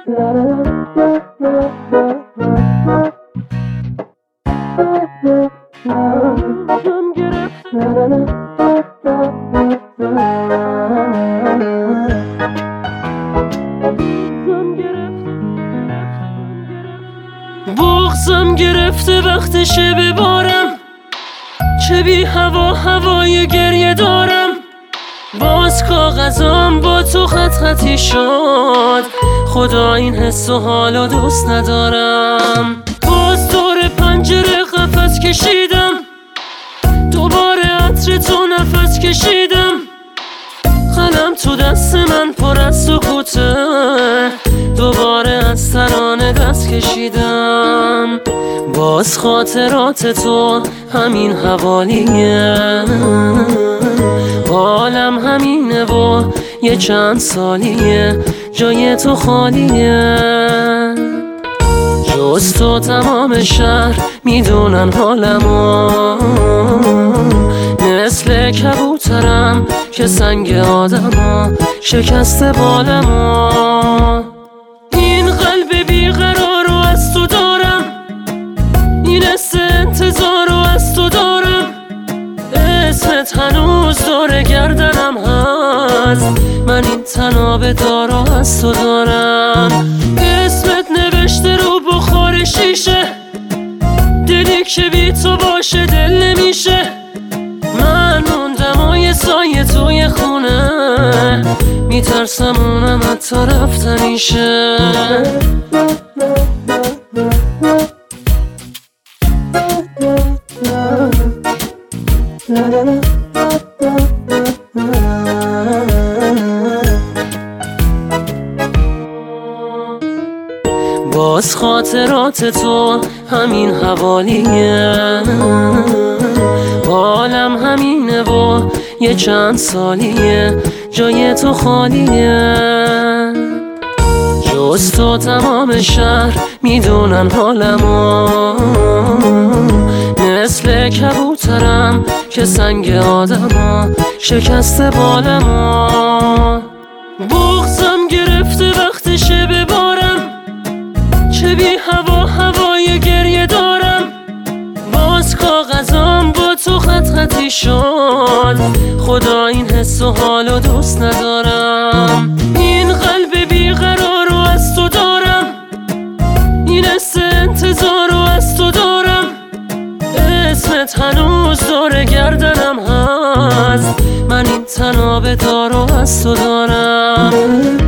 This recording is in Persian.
بغضم گرفته وقتشه ببارم، چه بی هوا هوای گریه دارم. باز کاغذام با تو خط خطی شد، خدا این حس و حالو دوست ندارم. باز دور پنجره قفس کشیدم، دوباره عطر تو نفس کشیدم. قلم تو دست من پر از سکوته، دوباره از ترانه دست کشیدم. باز خاطرات تو همین حوالیه، حالم همینه و یه چند سالیه جای تو خالیه. جز تو تمام شهر میدونن حالمو، مثل کبوترم که سنگ آدما شکسته بالمو. این قلب بیقرار رو از تو دارم، این حس انتظار رو از تو دارم. اسمت هنوز دور گردنم هست، من این تناب دارو از تو دارم. اسمت نوشته رو بخار شیشه، دلی که بی تو باشه دل نمیشه. من موندم و یه سایه توی خونه، میترسم اونم حتی رفتنیشه. باز خاطرات تو همین حوالیه، حالم همینه و یه چند سالیه جای تو خالیه. جز تو تمام شهر میدونن حالمو، مثل کبوترم که سنگ آدما شکسته بالمو. بغضم گرفته وقتشه ببارم، چه بی هوا هوای گریه دارم. باز کاغذام با تو خط خطی شد، خدا این حس و حالو دوست ندارم. این قلب بیقرار رو از تو دارم، این حس انتظار رو از تو دارم. اسمت هنوز دور گردنم هست، من این تناب دارو از تو دارم.